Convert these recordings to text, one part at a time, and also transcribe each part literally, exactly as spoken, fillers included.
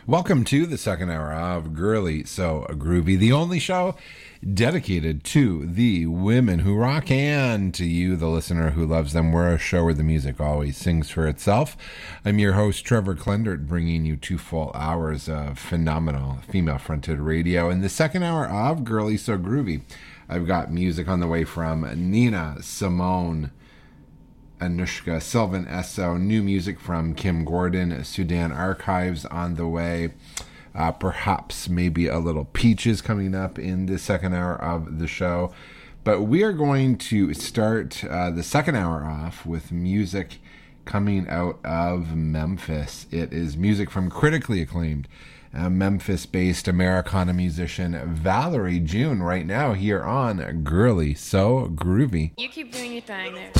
Welcome to the second hour of Girly So Groovy, the only show dedicated to the women who rock and to you, the listener who loves them. We're a show where the music always sings for itself. I'm your host, Trevor Klendert, bringing you two full hours of phenomenal female-fronted radio. In the second hour of Girly So Groovy, I've got music on the way from Nina Simone, Anushka, Sylvan Esso, new music from Kim Gordon, Sudan Archives on the way. Uh, perhaps maybe a little Peaches coming up in the second hour of the show. But we are going to start uh, the second hour off with music coming out of Memphis. It is music from critically acclaimed uh, Memphis-based Americana musician Valerie June right now here on Girly So Groovy. You keep doing your thing there.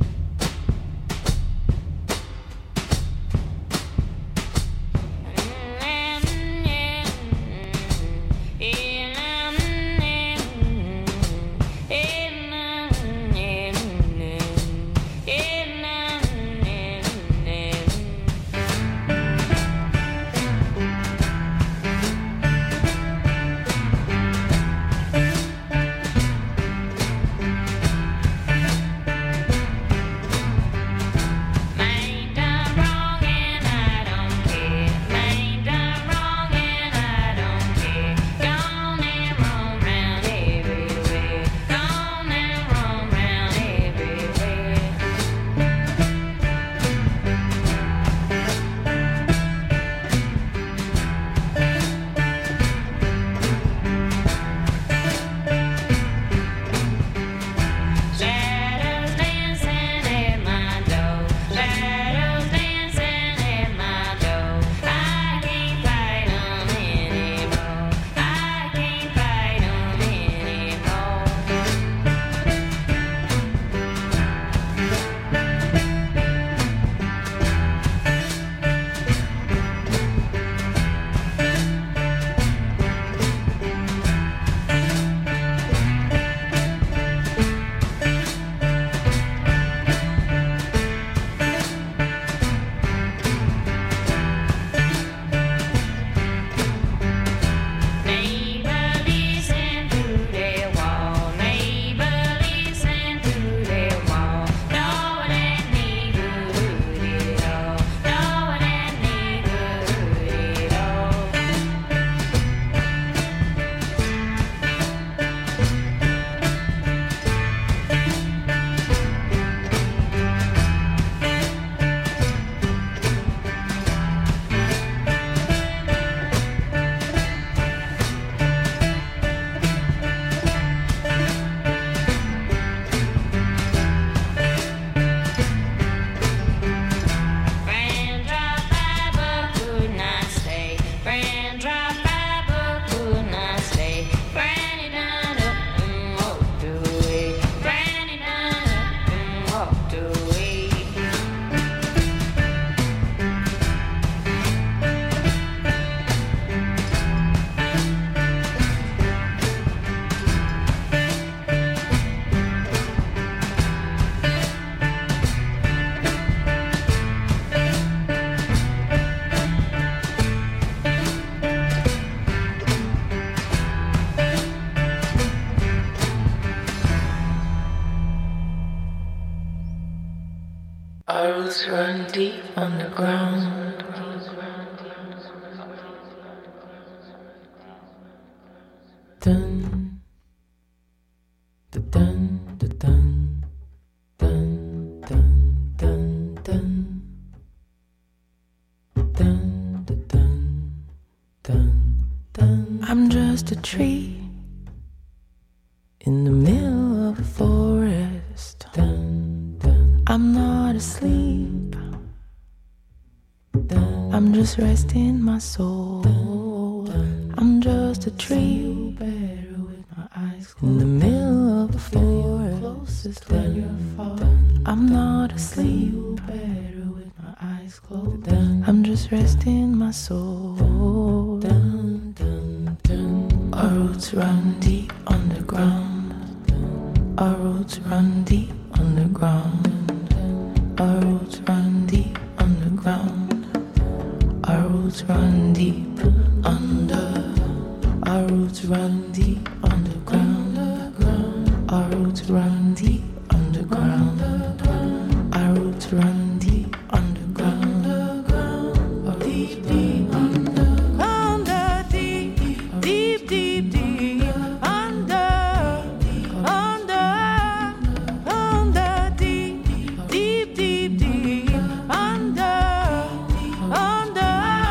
Run deep underground. Dun, da dun, da dun, dun, dun, dun, dun, dun, da dun, dun, dun. I'm just a tree in the middle of a forest. Dun, dun. I'm not asleep. I'm just resting my soul. I'm just a tree better with my eyes closed. In the middle of a forest. I'm not asleep better with my eyes closed. I'm just resting my soul. Our roots run deep underground. Our roots run deep underground. Our roots run deep underground. Our Our roots run deep under. Our roots run deep underground. Our roots run deep underground. Our roots run deep underground. Deep, deep underground. Deep, deep, deep, deep under. Under. Under. Deep, deep, deep, deep under. Under.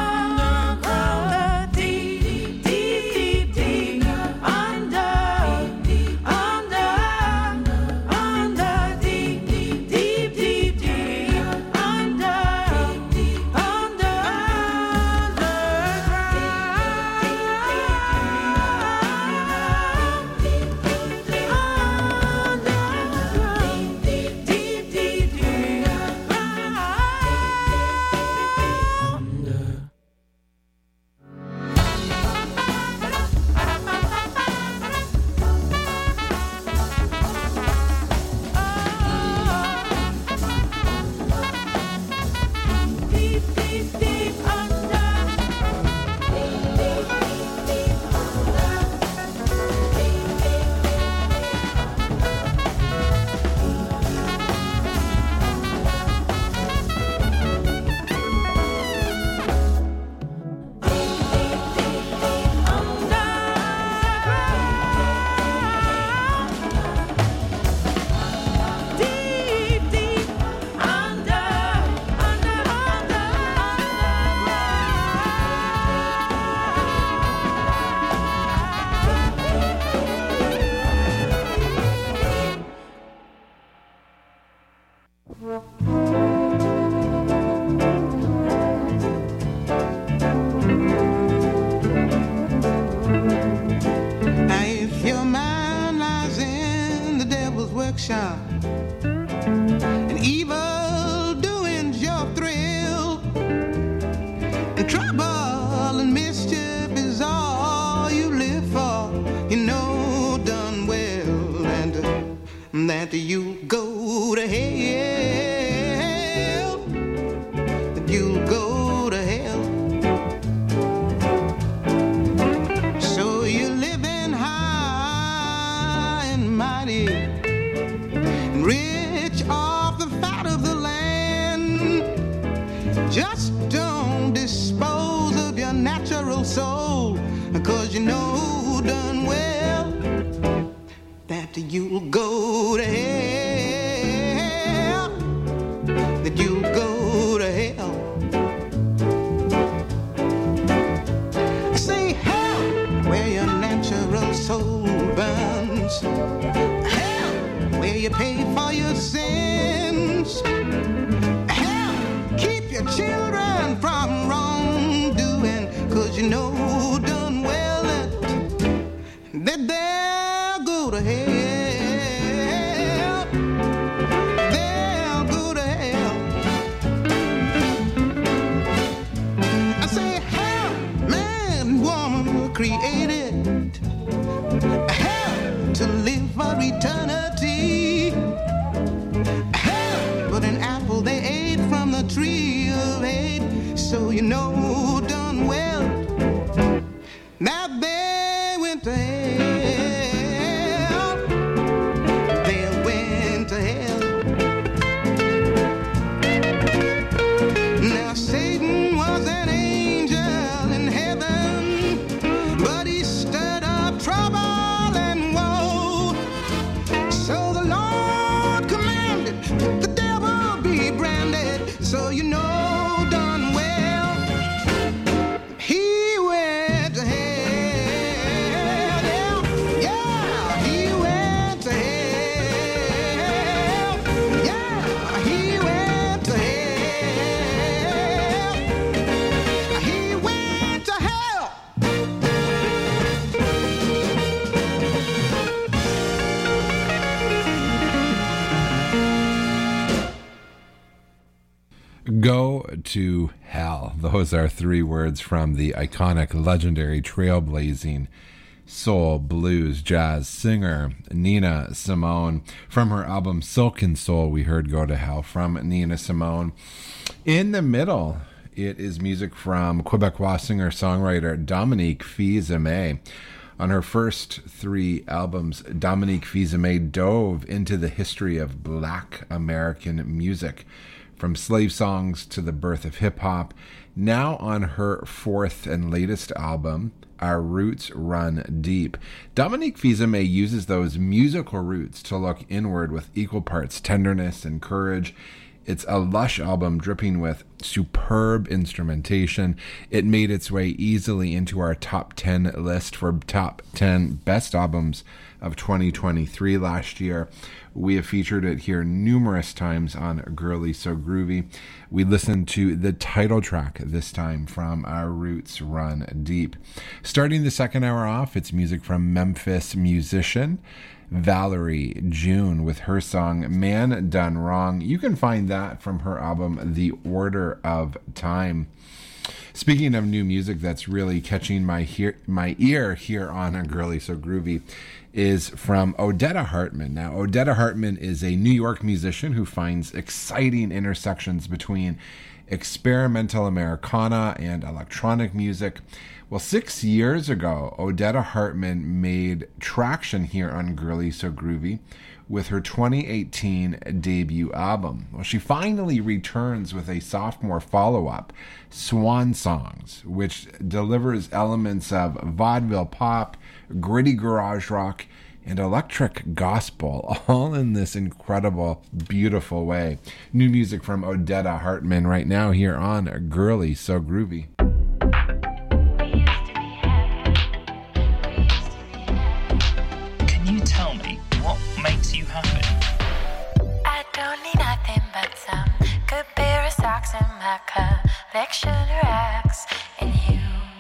And evil doing's your thrill, and trouble and mischief is all you live for. You know done well, and uh, that you go to hell, that you'll go to hell. So you're living high and mighty, rich off the fat of the land. Just don't dispose of your natural soul, 'cause you know done well that you'll go to hell, that you'll go to hell. Say hell where your natural soul burns, where you pay for your sins. Hell, keep your children from wrongdoing, 'cause you know done well that, that they'll go to hell. They'll go to hell. I say hell, man and woman were created hell to live for eternity. Hell, but an apple they ate from the tree of hate. So you know done well that they went to hell. They went to hell. Now Satan was an angel in heaven, but he stirred up trouble. So you know done well he went to hell. Yeah, he went to hell. Yeah, he went to hell. He went to hell. Go to hell. Those are three words from the iconic, legendary, trailblazing soul, blues, jazz singer Nina Simone. From her album Silk and Soul, we heard Go to Hell from Nina Simone. In the middle, It is music from Quebecois singer-songwriter Dominique Fils-Aimé. On her first three albums, Dominique Fils-Aimé dove into the history of Black American music, from slave songs to the birth of hip-hop. Now on her fourth and latest album, Our Roots Run Deep, Dominique Fils-Aimé uses those musical roots to look inward with equal parts tenderness and courage. It's a lush album dripping with superb instrumentation. It made its way easily into our top ten list for top ten best albums of twenty twenty-three last year. We have featured it here numerous times on Girly So Groovy. We listened to the title track this time from Our Roots Run Deep. Starting the second hour off, it's music from Memphis musician Valerie June with her song Man Done Wrong. You can find that from her album The Order of Time. Speaking of new music that's really catching my hear, my ear here on A Girly So Groovy is from Odetta Hartman. Now, Odetta Hartman is a New York musician who finds exciting intersections between experimental Americana and electronic music. Well, six years ago, Odetta Hartman made traction here on Girly So Groovy with her twenty eighteen debut album. Well, she finally returns with a sophomore follow-up, Swan Songs, which delivers elements of vaudeville pop, gritty garage rock, and electric gospel, all in this incredible, beautiful way. New music from Odetta Hartman right now here on Girly So Groovy. Can you tell me what makes you happy? I don't need nothing but some good pair of socks and my collection of racks and you.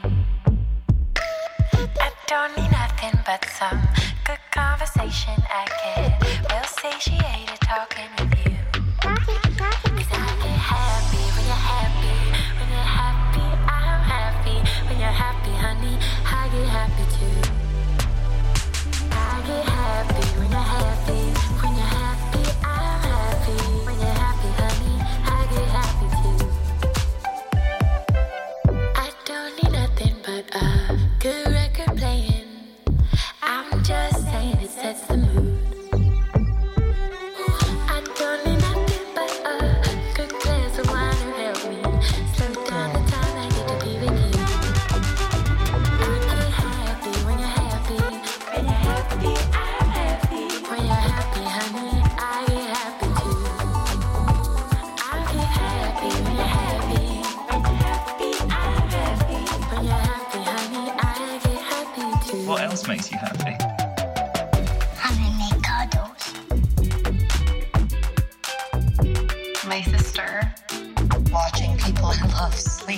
I don't need nothing but some good conversation. I get real satiated talking with you. Cause I get happy when you're happy. When you're happy, I'm happy. When you're happy, honey, I get happy too. I get happy when you're happy. When you're happy, I'm happy. When you're happy, honey, I get happy too. I don't need nothing but a good record playing. I'm just saying it sets the mood. I don't need nothing but a good glass of wine to help me slow down the time I get to be with you. I get happy when you're happy. When you're happy, I'm happy. When you're happy, honey, I get happy too. I get happy when you're happy. When you're happy, I'm happy. When you're happy, honey, I get happy too. What else makes you happy? Having make cuddles. My sister. Watching people I love sleep.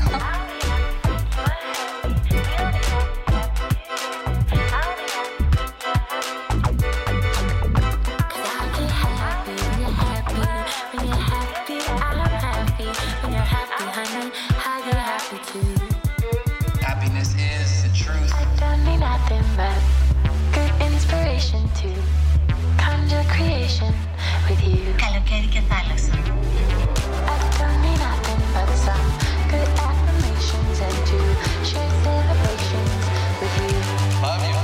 Happiness is the truth. I don't need nothing but good inspiration to conjure creation with you. Καλοκαίρι και θάλασσα. I don't need nothing but some good affirmations and to share celebrations with you. Love you.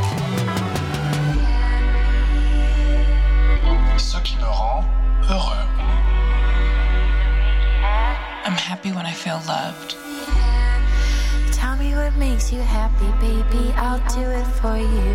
Ce qui me rend heureux. I'm happy when I feel loved. Tell me what makes you happy, baby. I'll do it for you.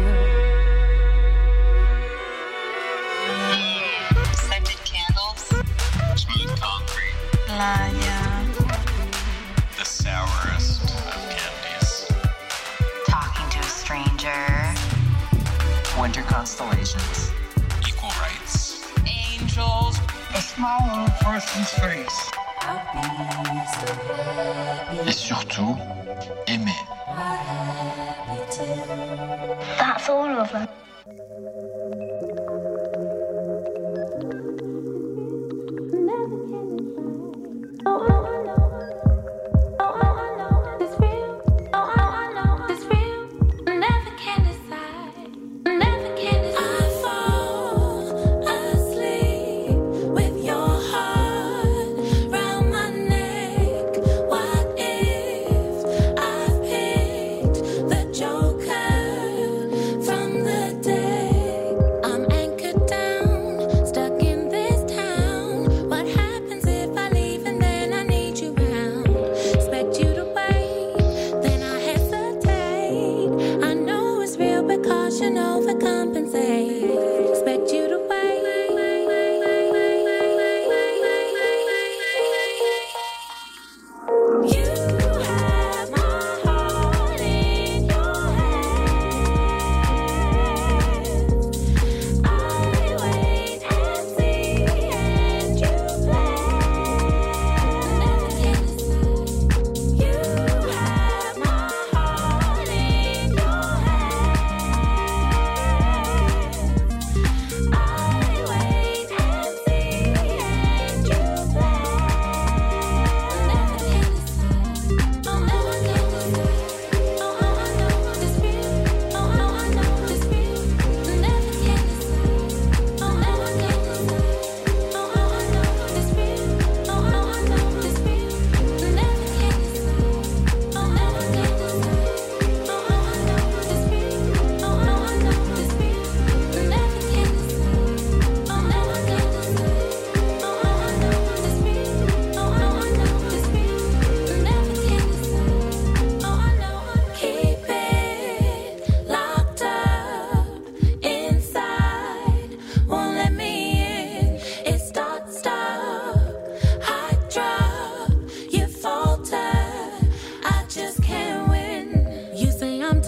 Scented candles. Smooth concrete. Playa. The sourest of candies. Talking to a stranger. Winter constellations. Equal rights. Angels. A smile on a person's face. Et surtout, aimer. That's all of them. Why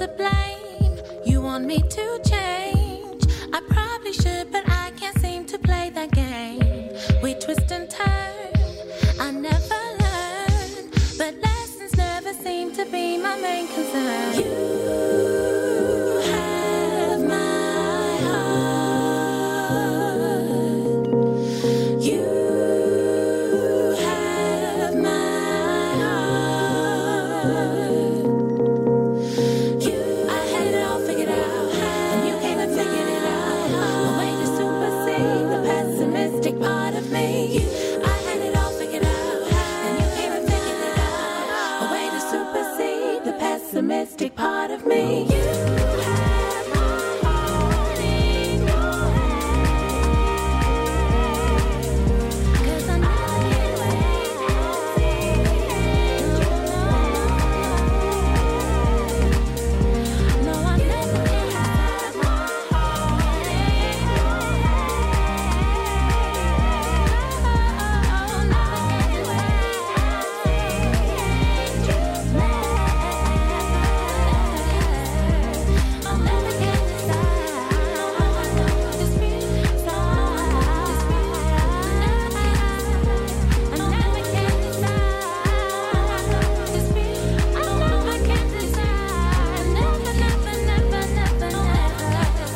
to blame. You want me to change. I probably should, but I can't seem to play that game. We twist and turn, I never learn, but lessons never seem to be my main concern. You have my heart. You have my heart. You, I had it all figured out, and you came and figured it out. A way to supersede the pessimistic part of me. I had it all figured out, and you came and figured it out. A way to supersede the pessimistic part of me. You have my heart in your hand, 'cause I never get away. No, I never can have my heart in your hand. Never get away. I'll never get decide. Dispute, dispute. I never can decide. Dispute. I never can decide. Never, never, never, never, never.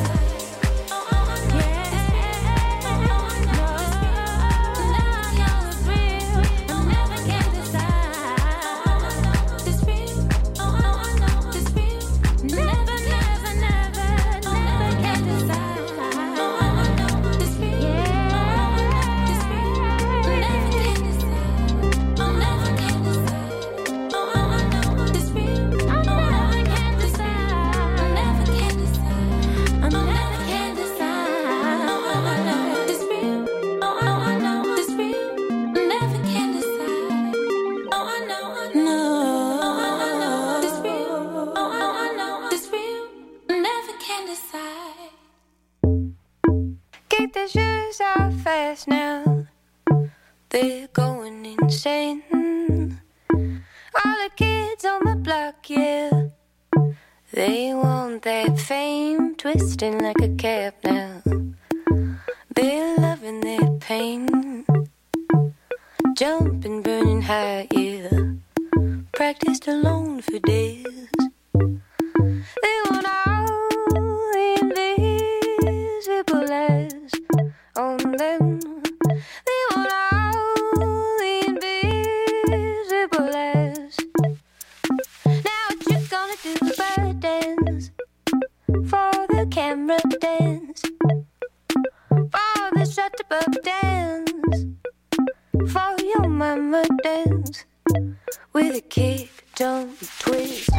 Kick the shoes off fast now. They're going insane. All the kids on the block, yeah. They want that fame, twisting like a cap now. They're loving their pain. Jumping, burning high, yeah. Practiced alone for days. They want all the invisible eyes on them. They want all the invisible eyes. Now what you gonna do for a dance? For the camera dance. For the shut-up dance. For your mama dance. With a kick, don't twist.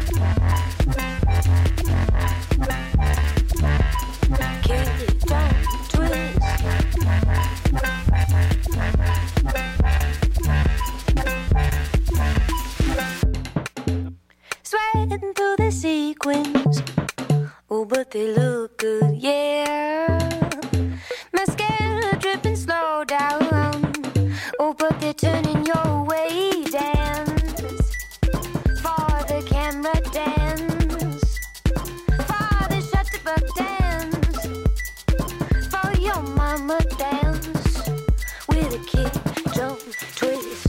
Kick, don't twist. Sweating through the sequins. Oh, but they look good, yeah. Mascara dripping slow down. Oh, but they're turning your way. Dance for the camera dance. For the shut-up dance. For your mama dance. With a kick, don't twist.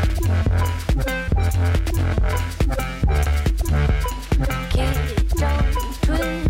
Kick, don't twist.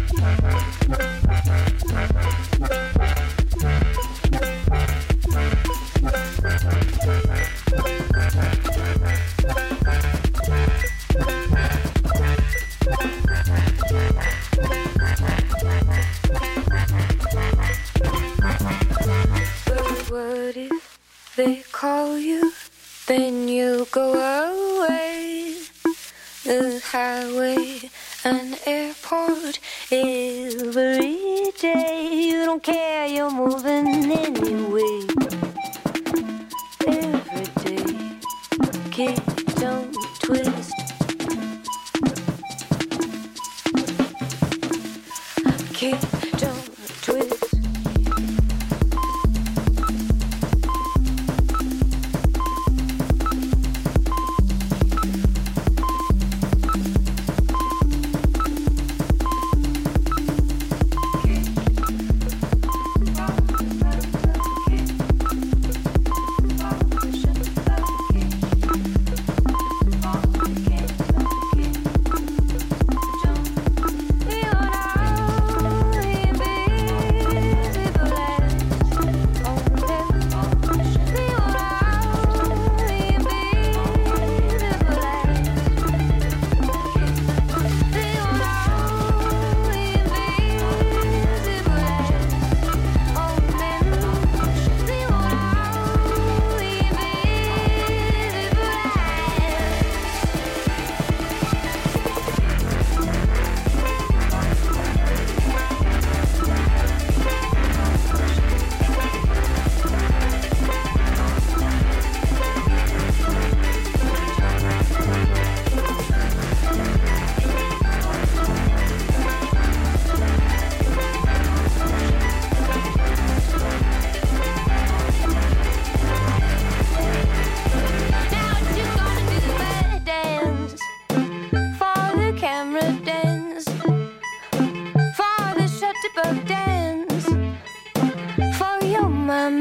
But what if they call you, then you go away? The highway, an airport, every day. You don't care, you're moving anyway. Every day, kick, don't twist. Kick, don't twist.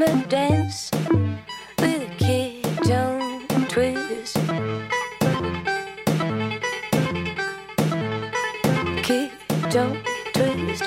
wanna dance with a kid, don't twist. Kid, don't twist.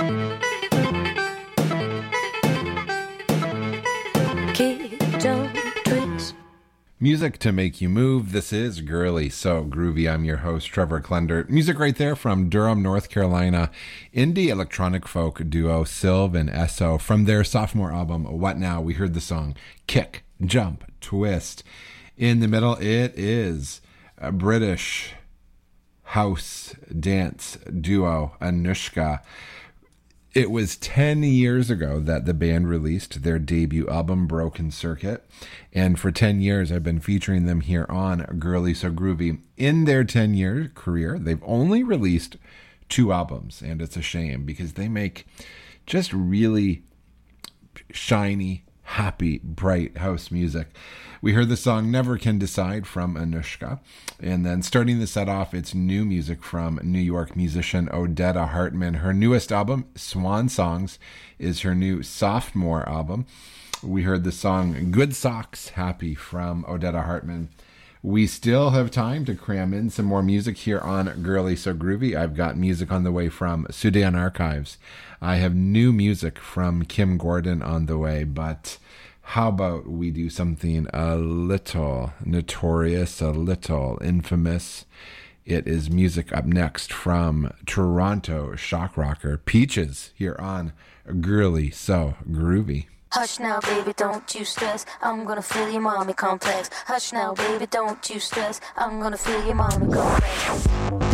Kid, don't twist. Music to make you move. This is Girly So Groovy. I'm your host, Trevor Klender. Music right there from Durham, North Carolina. Indie electronic folk duo Sylv and Esso. From their sophomore album, What Now? We heard the song Kick, Jump, Twist. In the middle, it is a British house dance duo, Anushka. It was ten years ago that the band released their debut album, Broken Circuit. And for ten years, I've been featuring them here on Girly So Groovy. In their ten-year career, they've only released two albums. And it's a shame because they make just really shiny, happy, bright house music. We heard the song Never Can Decide from Anushka. And then starting the set off, it's new music from New York musician Odetta Hartman. Her newest album, Swan Songs, is her new sophomore album. We heard the song Good Socks, Happy from Odetta Hartman. We still have time to cram in some more music here on Girly So Groovy. I've got music on the way from Sudan Archives. I have new music from Kim Gordon on the way, but how about we do something a little notorious, a little infamous? It is music up next from Toronto shock rocker Peaches here on Girly So Groovy. Hush now, baby, don't you stress. I'm gonna fill your mommy complex. Hush now, baby, don't you stress. I'm gonna fill your mommy complex.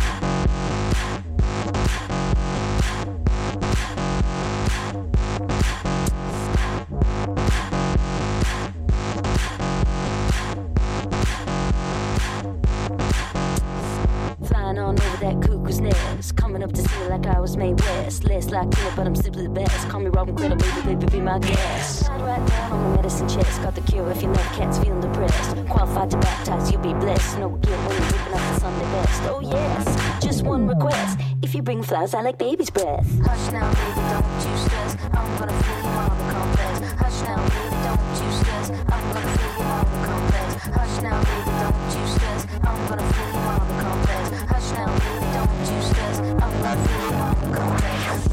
Flying on over that cuckoo's nest, coming up to see me like I was made west. Less like you, but I'm simply the best. Call me Robin Criddle, baby, baby, be my guest. Slide right down on my medicine chest, got the cure if you love cats feeling depressed. Qualified to baptize, you'll be blessed. No guilt when you're whipping up the Sunday best. Oh yes, just one request. If you bring flowers, I like baby's breath. Hush now, baby, don't you stress. I'm gonna fill your mommy complex. Hush now, baby, don't you stress. I'm gonna fill your mommy complex. Hush now, baby, don't you stress. I'm gonna fill your mommy complex. Hush now, baby, don't you stress. I'm gonna fill your mommy complex.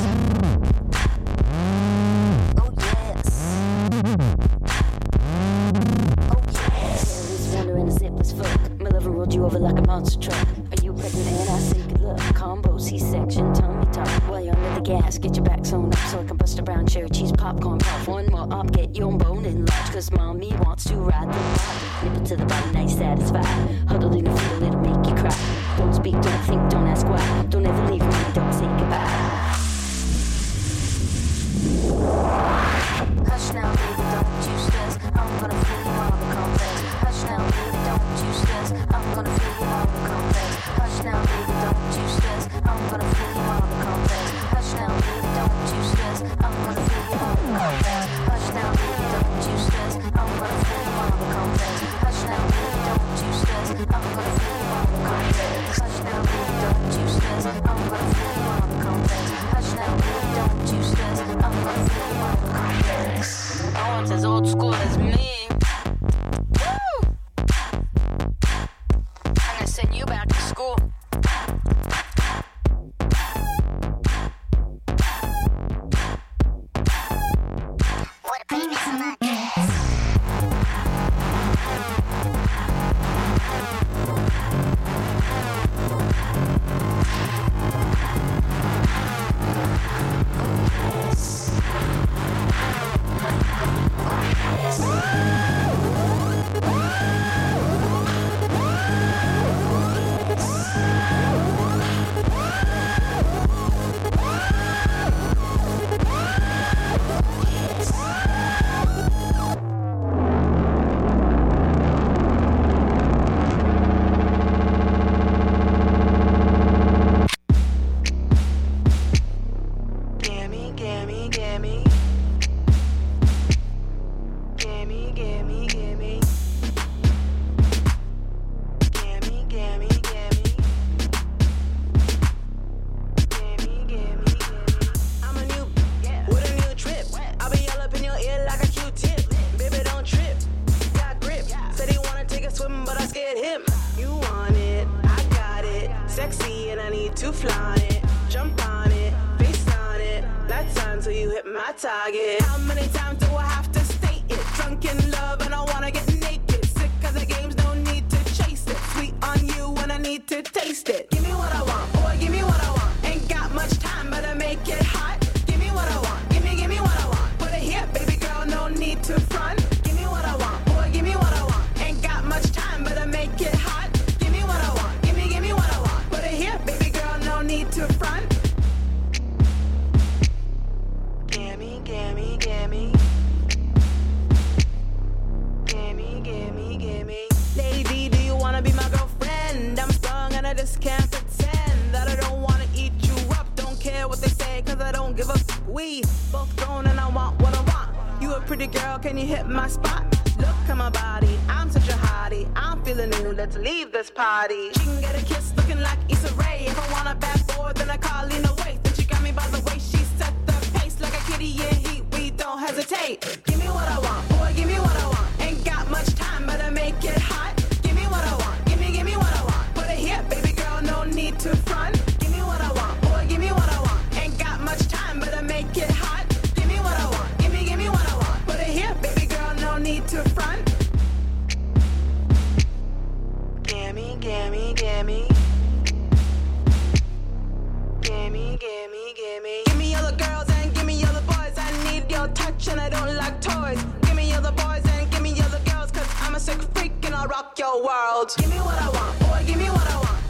Oh yes. Oh yes. Terrorist wonder in a zipless fuck. My lover rolled you over like a monster truck. Are you pregnant? And I say good luck. Combo, C-section, tummy tuck. While you're under the gas, get your back sewn up so I can bust a brown cherry cheese popcorn puff. One more up, get your bone enlarged. Cause mommy wants to ride the bike. Nipple to the body, nice satisfied. Huddled in a fetal, it'll make you cry. Don't speak, don't think, don't ask why. Don't ever leave me, don't say goodbye. Hush now, baby, don't you stress. I'm gonna feel your mama complex. Hush now, baby, don't you stress. I'm gonna feel your mama complex. Hush now, baby, don't you stress. I'm gonna feel your mama complex. Hush now, baby, don't you stress. I'm gonna feel your mama complex. Hush now, baby, don't you stress. I'm gonna feel your mama complex. Hush now, baby, don't you stress. I'm gonna feel your mama complex. Hush now, baby, don't you stress. I'm gonna feel your mama complex. Hush now, baby, don't you stress. I'm gonna feel your mama complex. No one's as old school as me. Woo! I'm gonna send you back to school. What a baby smack. Yes. need to flaunt it, jump on it, face on it. Let's turn till you hit my target. How many times do I have to state it? Drunk in love and I wanna get naked. Sick of the games, no need to chase it. Sweet on you when I need to taste it. Give me what I want, boy, give me what I want. Ain't got much time, but I make it hot. Give me what I want, give me, give me what I want. Put it here, baby girl, no need to front. Give me what I want, boy, give me what I want. Ain't got much time, but I make it hot. Give me what I want, give me, give me what I want. Put it here, baby girl, no need to front. Gimme, gimme, gimme. Gimme, gimme, gimme. Lady, do you wanna be my girlfriend? I'm strong and I just can't pretend that I don't wanna eat you up. Don't care what they say, cause I don't give a f- We both grown and I want what I want. You a pretty girl, can you hit my spot? Look at my body, I'm such a hottie. I'm feeling new, let's leave this party. She can get a kiss looking like Issa Rae. If I want a bad boy, then I call Lena Waithe. Then she got me by the way she set the pace. Like a kitty in heat, we don't hesitate. Give me what I want, boy, give me what I want. Ain't got much time, but I make it hot. Give me what I want, give me, give me what I want. Put it here, baby girl, no need to front. Give me what I want, boy, give me what I want. Ain't got much time, but I make it hot. Give me what I want, give me, give me what I want. Put it here, baby girl, no need to front. Gimme, gimme, gimme. Gimme, gimme, gimme. Give me all the girls and give me all the boys. I need your touch and I don't like toys. Give me all the boys and give me all the girls, cause I'm a sick freak and I'll rock your world. Give me what I want, boy, give me what I want.